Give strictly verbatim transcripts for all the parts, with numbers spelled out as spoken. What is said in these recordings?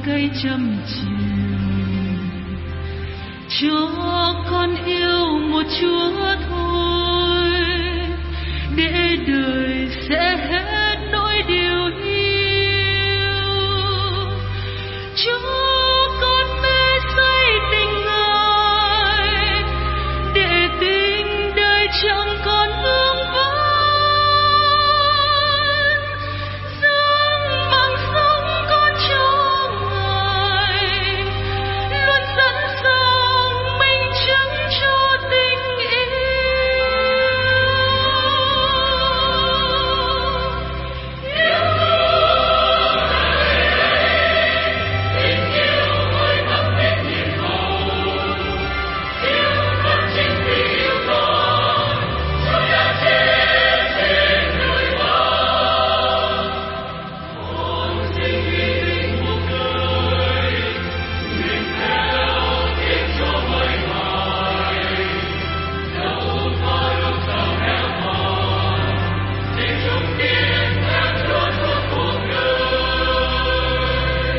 cây trăm chiều, cho con yêu một Chúa thôi, để đời sẽ hết nỗi điều yêu. Cho con mê say tình Ngài, để tình đời chẳng còn vương vấn. Sống bằng sống con cho Ngài, luôn sẵn sàng minh chứng cho tình yêu. Yêu thương tình yêu hơi thắm hết nhiệm màu, yêu con chính vì yêu con, Chúa đã chết trên đời con. Con xin hy sinh cuộc đời, nguyện theo tiếng cho mọi ngày. Dẫu có lúc giàu nghèo mòn, xin chung tiến theo Chúa suốt cuộc đời.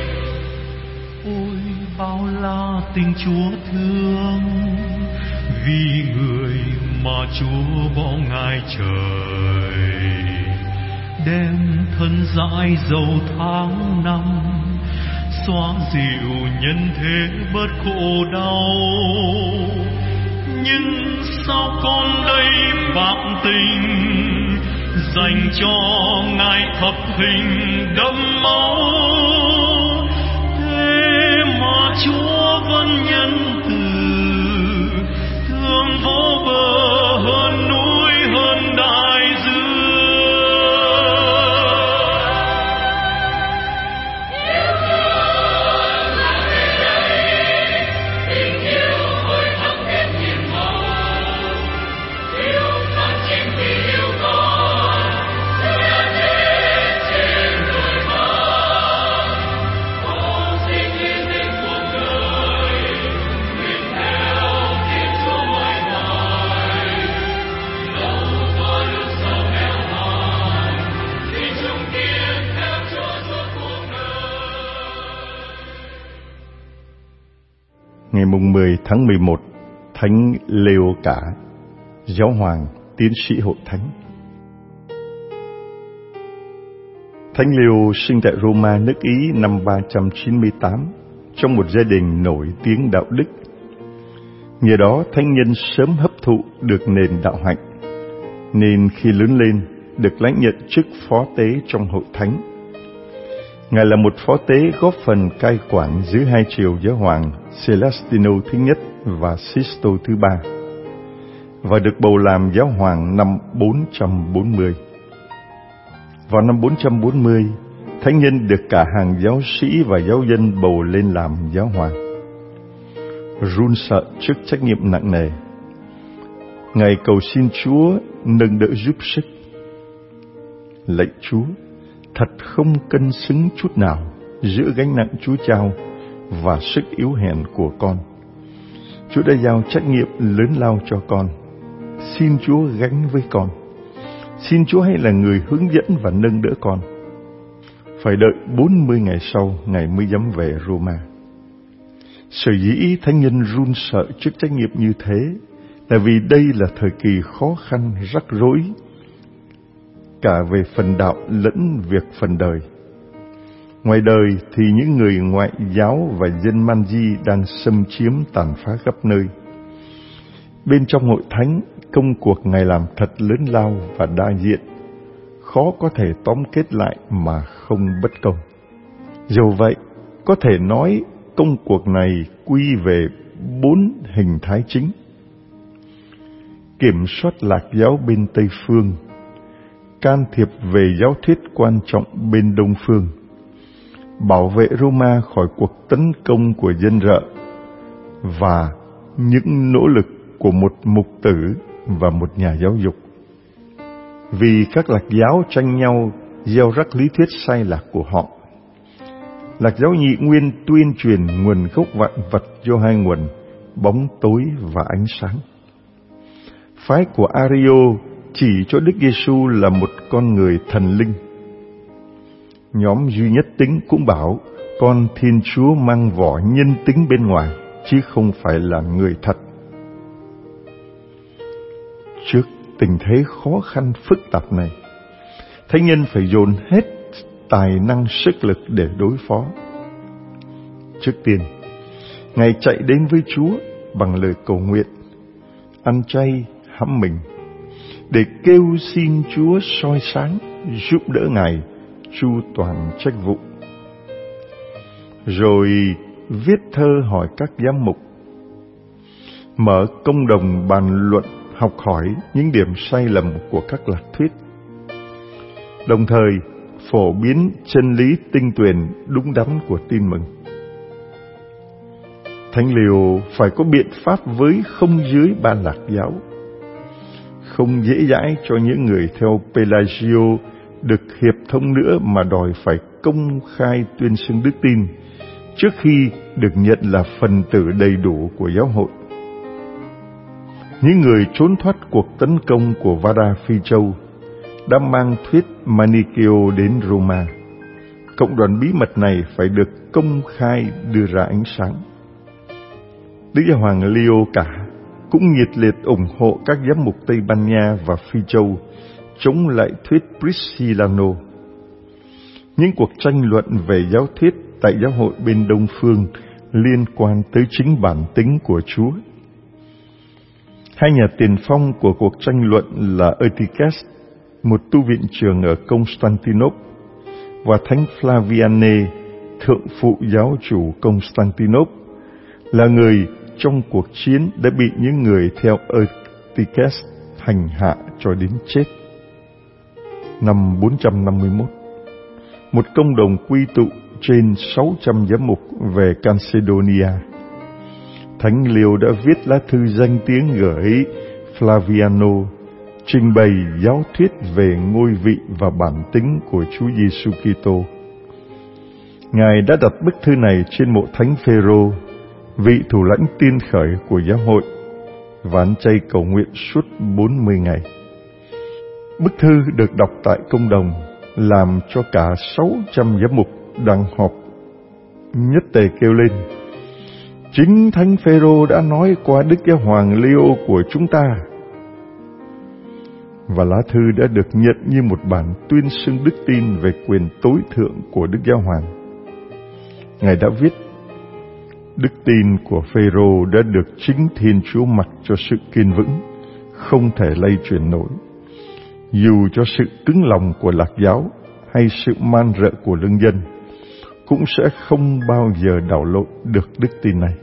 Ôi bao la tình Chúa thương, vì người mà Chúa bỏ ngài trời, đem thân dãi dầu tháng năm, xóa dịu nhân thế bớt khổ đau. Nhưng sao con đây bạc tình, dành cho ngài thập hình đẫm máu, thế mà Chúa vẫn nhân từ, thương vô bờ hơn núi hơn đại dương. Yêu thương là thế đấy, tình yêu hơi thắm hết nhiệm màu, yêu con chính vì yêu con, Chúa đã chết trên đời con. Con xin hy sinh cuộc đời, nguyện theo tiếng Chúa mọi ngày. Dẫu có lúc giàu nghèo mòn, xin chung tiến theo Chúa suốt cuộc đời. Ngày mùng mười tháng mười một, Thánh Leo Cả, Giáo hoàng, tiến sĩ hội thánh. Thánh Leo sinh tại Roma, nước Ý năm ba trăm chín mươi tám, trong một gia đình nổi tiếng đạo đức. Nhờ đó, thánh nhân sớm hấp thụ được nền đạo hạnh, nên khi lớn lên được lãnh nhận chức phó tế trong hội thánh. Ngài là một phó tế góp phần cai quản dưới hai triều giáo hoàng Celestino thứ nhất và Sisto thứ ba, và được bầu làm giáo hoàng năm bốn trăm bốn mươi. Vào năm bốn trăm bốn mươi, thánh nhân được cả hàng giáo sĩ và giáo dân bầu lên làm giáo hoàng. Run sợ trước trách nhiệm nặng nề, Ngài cầu xin Chúa nâng đỡ giúp sức. Lạy Chúa, thật không cân xứng chút nào giữa gánh nặng Chúa trao và sức yếu hèn của con. Chúa đã giao trách nhiệm lớn lao cho con. Xin Chúa gánh với con. Xin Chúa hãy là người hướng dẫn và nâng đỡ con. Phải đợi bốn mươi ngày sau, Ngài mới dám về Roma. Sở dĩ thánh nhân run sợ trước trách nhiệm như thế là vì đây là thời kỳ khó khăn, rắc rối, cả về phần đạo lẫn việc phần đời. Ngoài đời thì những người ngoại giáo và dân man di đang xâm chiếm tàn phá khắp nơi. Bên trong hội thánh, công cuộc Ngài làm thật lớn lao và đa diện, khó có thể tóm kết lại mà không bất công. Dầu vậy, có thể nói công cuộc này quy về bốn hình thái chính: kiểm soát lạc giáo bên Tây Phương, can thiệp về giáo thuyết quan trọng bên Đông Phương, bảo vệ Roma khỏi cuộc tấn công của dân rợ, và những nỗ lực của một mục tử và một nhà giáo dục. Vì các lạc giáo tranh nhau gieo rắc lý thuyết sai lạc của họ. Lạc giáo nhị nguyên tuyên truyền nguồn gốc vạn vật do hai nguồn, bóng tối và ánh sáng. Phái của Ario chỉ cho Đức Giêsu là một con người thần linh. Nhóm duy nhất tính cũng bảo con Thiên Chúa mang vỏ nhân tính bên ngoài, chứ không phải là người thật. Trước tình thế khó khăn phức tạp này, thánh nhân phải dồn hết tài năng sức lực để đối phó. Trước tiên, Ngài chạy đến với Chúa bằng lời cầu nguyện, ăn chay hãm mình, để kêu xin Chúa soi sáng, giúp đỡ Ngài chu toàn trách vụ. Rồi viết thơ hỏi các giám mục, mở công đồng bàn luận học hỏi những điểm sai lầm của các lạc thuyết, đồng thời phổ biến chân lý tinh tuyền đúng đắn của tin mừng. Thánh Liêu phải có biện pháp với không dưới ba lạc giáo, không dễ dãi cho những người theo Pelagio được hiệp thông nữa mà đòi phải công khai tuyên xưng đức tin trước khi được nhận là phần tử đầy đủ của giáo hội. Những người trốn thoát cuộc tấn công của Vada Phi Châu đã mang thuyết Manicheo đến Roma. Cộng đoàn bí mật này phải được công khai đưa ra ánh sáng. Đức Giáo hoàng Leo cả cũng nhiệt liệt ủng hộ các giám mục Tây Ban Nha và Phi Châu chống lại thuyết Priscillano. Những cuộc tranh luận về giáo thuyết tại giáo hội bên Đông Phương liên quan tới chính bản tính của Chúa. Hai nhà tiền phong của cuộc tranh luận là Eutyches, một tu viện trưởng ở Constantinople, và Thánh Flaviane, thượng phụ giáo chủ Constantinople, là người trong cuộc chiến đã bị những người theo Eutyches hành hạ cho đến chết. Năm bốn trăm năm mươi mốt, một công đồng quy tụ trên sáu trăm giám mục về Calcedonia. Thánh Liêu đã viết lá thư danh tiếng gửi Flaviano, trình bày giáo thuyết về ngôi vị và bản tính của Chúa Giêsu Kitô. Ngài đã đặt bức thư này trên mộ Thánh Phêrô, vị thủ lãnh tiên khởi của giáo hội, và ăn chay cầu nguyện suốt bốn mươi ngày. Bức thư được đọc tại công đồng, làm cho cả sáu trăm giám mục đang họp nhất tề kêu lên: chính Thánh Phêrô đã nói qua Đức Giáo hoàng Leo của chúng ta. Và lá thư đã được nhận như một bản tuyên xưng đức tin về quyền tối thượng của Đức Giáo hoàng. Ngài đã viết: đức tin của Phêrô đã được chính Thiên Chúa mặc cho sự kiên vững, không thể lay chuyển nổi, dù cho sự cứng lòng của lạc giáo hay sự man rợ của lương dân cũng sẽ không bao giờ đảo lộn được đức tin này.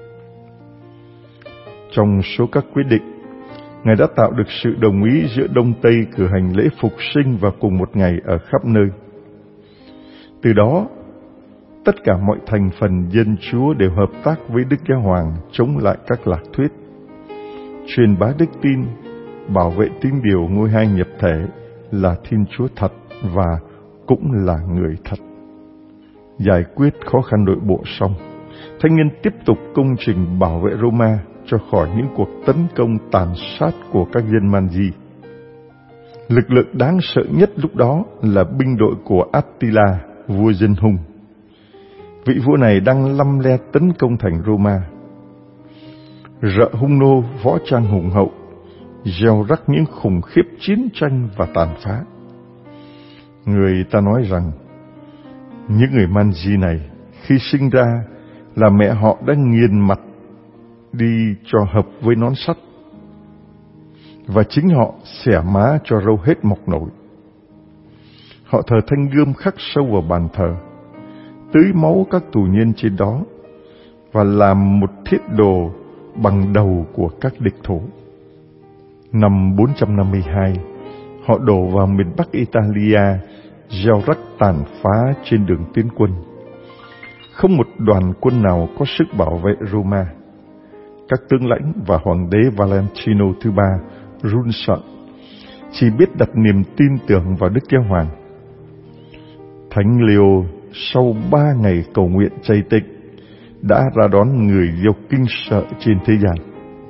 Trong số các quyết định, Ngài đã tạo được sự đồng ý giữa Đông Tây cử hành lễ phục sinh vào cùng một ngày ở khắp nơi. Từ đó, tất cả mọi thành phần dân Chúa đều hợp tác với Đức Giáo hoàng chống lại các lạc thuyết, truyền bá đức tin, bảo vệ tín điều ngôi hai nhập thể là Thiên Chúa thật và cũng là người thật. Giải quyết khó khăn nội bộ xong, thánh nhân tiếp tục công trình bảo vệ Roma cho khỏi những cuộc tấn công tàn sát của các dân Man Di. Lực lượng đáng sợ nhất lúc đó là binh đội của Attila, vua dân Hung. Vị vua này đang lăm le tấn công thành Roma. Rợ hung nô võ trang hùng hậu, gieo rắc những khủng khiếp chiến tranh và tàn phá. Người ta nói rằng những người Man Di này khi sinh ra là mẹ họ đã nghiền mặt đi cho hợp với nón sắt, và chính họ xẻ má cho râu hết mọc nổi. Họ thờ thanh gươm khắc sâu vào bàn thờ, tưới máu các tù nhân trên đó, và làm một thiết đồ bằng đầu của các địch thủ. Năm bốn trăm năm mươi hai, họ đổ vào miền Bắc Italia, gieo rắc tàn phá trên đường tiến quân. Không một đoàn quân nào có sức bảo vệ Roma. Các tướng lãnh và hoàng đế Valentino thứ ba run sợ, chỉ biết đặt niềm tin tưởng vào Đức Giáo hoàng. Thánh Leo sau ba ngày cầu nguyện chay tịnh đã ra đón người gieo kinh sợ trên thế gian.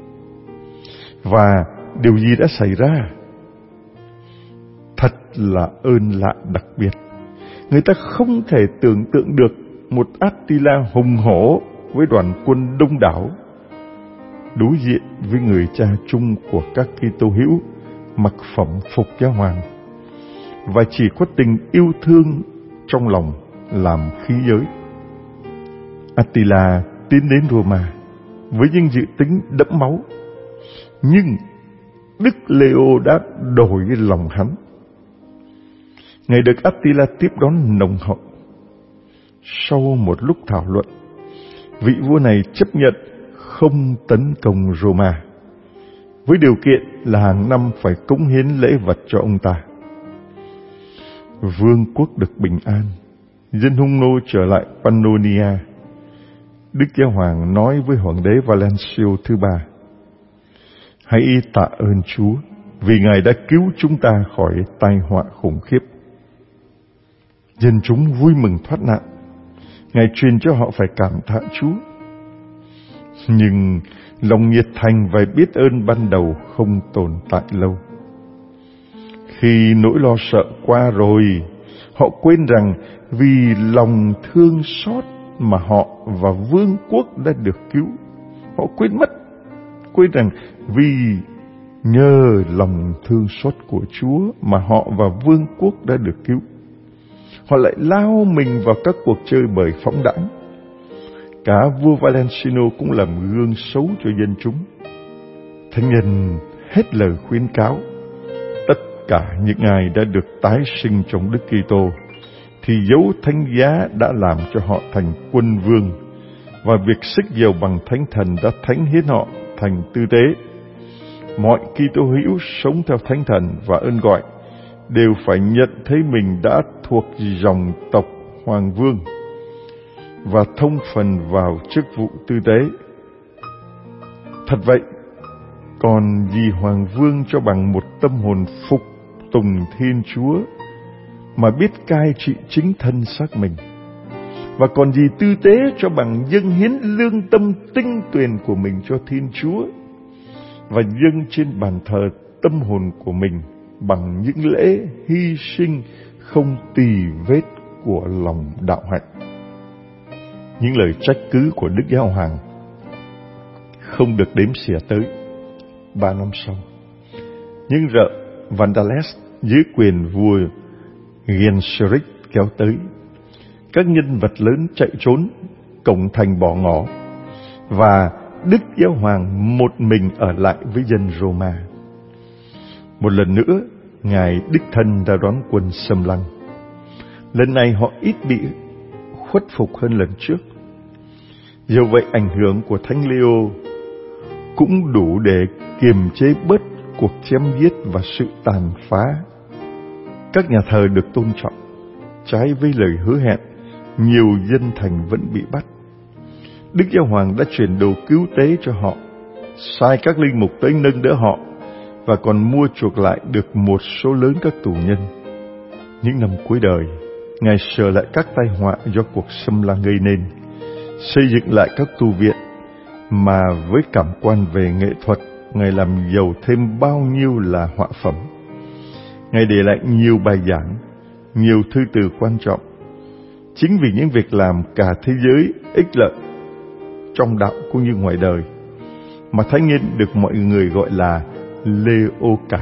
Và điều gì đã xảy ra? Thật là ơn lạ đặc biệt. Người ta không thể tưởng tượng được một Attila hùng hổ với đoàn quân đông đảo, đối diện với người cha chung của các Kitô hữu mặc phẩm phục giáo hoàng, và chỉ có tình yêu thương trong lòng làm khí giới. Attila tiến đến Roma với những dự tính đẫm máu, nhưng Đức Leo đã đổi lòng hắn. Ngài được Attila tiếp đón nồng hậu. Sau một lúc thảo luận, vị vua này chấp nhận không tấn công Roma, với điều kiện là hàng năm phải cống hiến lễ vật cho ông ta. Vương quốc được bình an, dân hung nô trở lại Pannonia. Đức Giáo Hoàng nói với Hoàng đế Valencio thứ ba: hãy tạ ơn Chúa vì Ngài đã cứu chúng ta khỏi tai họa khủng khiếp. Dân chúng vui mừng thoát nạn. Ngài truyền cho họ phải cảm tạ Chúa. Nhưng lòng nhiệt thành và biết ơn ban đầu không tồn tại lâu. Khi nỗi lo sợ qua rồi, họ quên rằng vì lòng thương xót mà họ và vương quốc đã được cứu. Họ quên mất, quên rằng vì nhờ lòng thương xót của Chúa mà họ và vương quốc đã được cứu. Họ lại lao mình vào các cuộc chơi bời phóng đãng. Cả vua Valentino cũng làm gương xấu cho dân chúng. Thánh nhân hết lời khuyến cáo. Tất cả những ai đã được tái sinh trong Đức Kitô thì dấu thánh giá đã làm cho họ thành quân vương, và việc xức dầu bằng Thánh Thần đã thánh hiến họ thành tư tế. Mọi Kitô hữu sống theo Thánh Thần và ơn gọi đều phải nhận thấy mình đã thuộc dòng tộc Hoàng Vương và thông phần vào chức vụ tư tế. Thật vậy, còn gì Hoàng Vương cho bằng một tâm hồn phục tùng Thiên Chúa mà biết cai trị chính thân xác mình, và còn gì tư tế cho bằng dâng hiến lương tâm tinh tuyền của mình cho Thiên Chúa và dâng trên bàn thờ tâm hồn của mình bằng những lễ hy sinh không tì vết của lòng đạo hạnh. Những lời trách cứ của Đức Giáo Hoàng không được đếm xỉa tới. Ba năm sau, những rợ Vandales dưới quyền vua Genseric kéo tới. Các nhân vật lớn chạy trốn, cổng thành bỏ ngỏ, và Đức Giáo Hoàng một mình ở lại với dân Roma. Một lần nữa, Ngài đích thân ra đón quân xâm lăng. Lần này họ ít bị khuất phục hơn lần trước. Dù vậy, ảnh hưởng của Thánh Leo cũng đủ để kiềm chế bớt cuộc chém giết và sự tàn phá. Các nhà thờ được tôn trọng. Trái với lời hứa hẹn, nhiều dân thành vẫn bị bắt. Đức Giáo Hoàng đã chuyển đồ cứu tế cho họ, sai các linh mục tới nâng đỡ họ, và còn mua chuộc lại được một số lớn các tù nhân. Những năm cuối đời, Ngài sửa lại các tai họa do cuộc xâm lăng gây nên, xây dựng lại các tu viện, mà với cảm quan về nghệ thuật, Ngài làm giàu thêm bao nhiêu là họa phẩm. Ngài để lại nhiều bài giảng, nhiều thư từ quan trọng. Chính vì những việc làm cả thế giới ích lợi trong đạo cũng như ngoài đời, mà thánh nhân được mọi người gọi là Leo cả.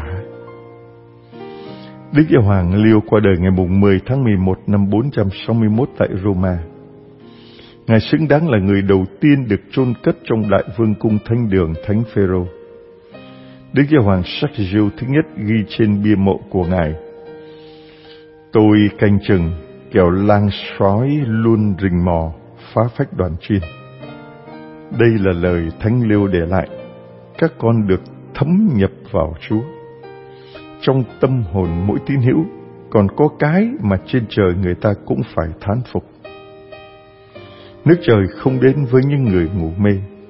Đức Giáo Hoàng Leo qua đời ngày mười tháng mười một năm bốn trăm sáu mươi mốt tại Roma. Ngài xứng đáng là người đầu tiên được chôn cất trong Đại Vương cung Thánh đường Thánh Phêrô. Đức Giáo Hoàng Sergio thứ nhất ghi trên bia mộ của Ngài: tôi canh chừng kẻo lang sói luôn rình mò phá phách đoàn chiên. Đây là lời Thánh Leo để lại. Các con được thấm nhập vào Chúa. Trong tâm hồn mỗi tín hữu còn có cái mà trên trời người ta cũng phải thán phục. Nước trời không đến với những người ngủ mê.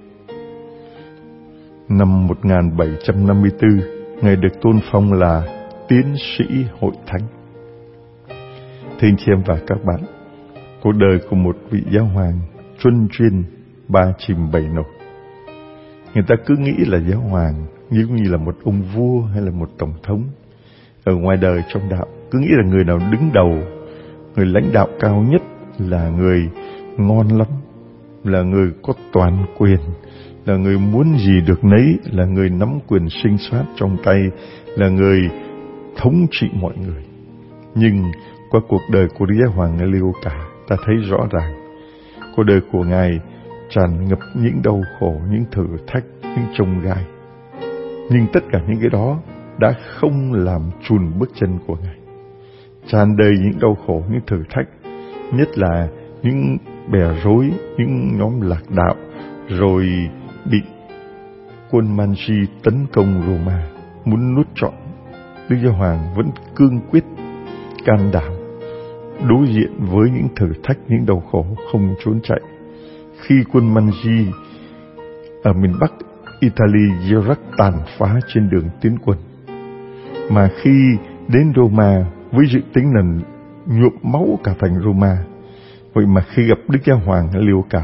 Năm một nghìn bảy trăm năm mươi tư, Ngài được tôn phong là Tiến sĩ Hội Thánh. Thưa anh chị em và các bạn, cuộc đời của một vị giáo hoàng truân chuyên, ba chìm bảy nổi. Người ta cứ nghĩ là giáo hoàng giống như là một ông vua hay là một tổng thống. Ở ngoài đời trong đạo, cứ nghĩ là người nào đứng đầu, người lãnh đạo cao nhất là người ngon lắm, là người có toàn quyền, là người muốn gì được nấy, là người nắm quyền sinh sát trong tay, là người thống trị mọi người. Nhưng qua cuộc đời của Đức Giáo Hoàng Aleoka, ta thấy rõ ràng cuộc đời của Ngài tràn ngập những đau khổ, những thử thách, những chông gai. Nhưng tất cả những cái đó đã không làm chùn bước chân của Ngài. Tràn đầy những đau khổ, những thử thách, nhất là những bè rối, những nhóm lạc đạo, rồi bị quân Manji tấn công Roma, muốn nuốt trọn. Đức Giáo Hoàng vẫn cương quyết, can đảm, đối diện với những thử thách, những đau khổ, không trốn chạy. Khi quân Manji ở miền Bắc Italy gieo rắc tàn phá trên đường tiến quân, mà khi đến Roma với dự tính là nhuộm máu cả thành Roma, vậy mà khi gặp Đức Giáo Hoàng Aleoka,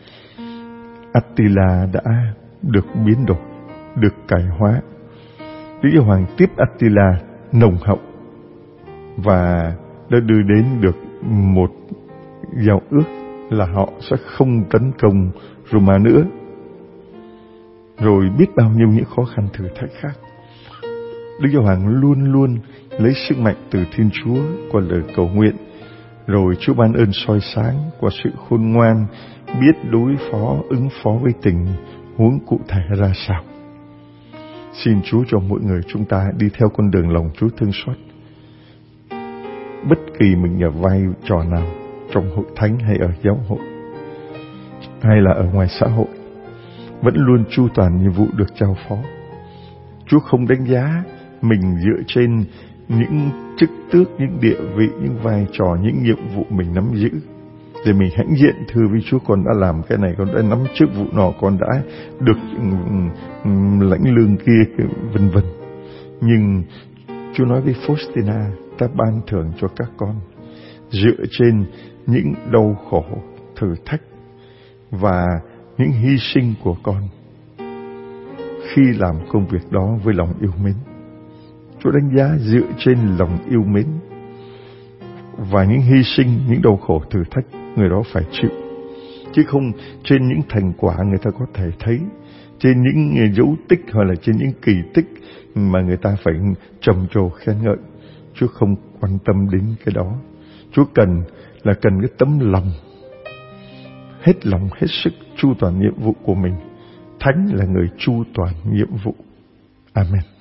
Attila đã được biến đổi, được cải hóa. Đức Giáo Hoàng tiếp Attila nồng hậu và đã đưa đến được một giao ước là họ sẽ không tấn công Roma nữa. Rồi biết bao nhiêu những khó khăn thử thách khác. Đức Giáo Hoàng luôn luôn lấy sức mạnh từ Thiên Chúa qua lời cầu nguyện, rồi Chúa ban ơn soi sáng qua sự khôn ngoan, biết đối phó, ứng phó với tình huống cụ thể ra sao. Xin Chúa cho mỗi người chúng ta đi theo con đường lòng Chúa thương xót. Bất kỳ mình ở vai trò nào, trong hội thánh hay ở giáo hội, hay là ở ngoài xã hội, vẫn luôn chu toàn nhiệm vụ được trao phó. Chúa không đánh giá mình dựa trên những chức tước, những địa vị, những vai trò, những nhiệm vụ mình nắm giữ, để mình hãnh diện thưa với Chúa, con đã làm cái này, con đã nắm chức vụ nọ, con đã được lãnh lương kia, vân vân. Nhưng Chúa nói với Faustina, ta ban thưởng cho các con dựa trên những đau khổ, thử thách và những hy sinh của con khi làm công việc đó với lòng yêu mến. Chúa đánh giá dựa trên lòng yêu mến và những hy sinh, những đau khổ, thử thách người đó phải chịu, chứ không trên những thành quả người ta có thể thấy, trên những dấu tích hoặc là trên những kỳ tích mà người ta phải trầm trồ khen ngợi. Chúa không quan tâm đến cái đó. Chúa cần là cần cái tấm lòng hết lòng, hết sức chu toàn nhiệm vụ của mình. Thánh là người chu toàn nhiệm vụ. Amen.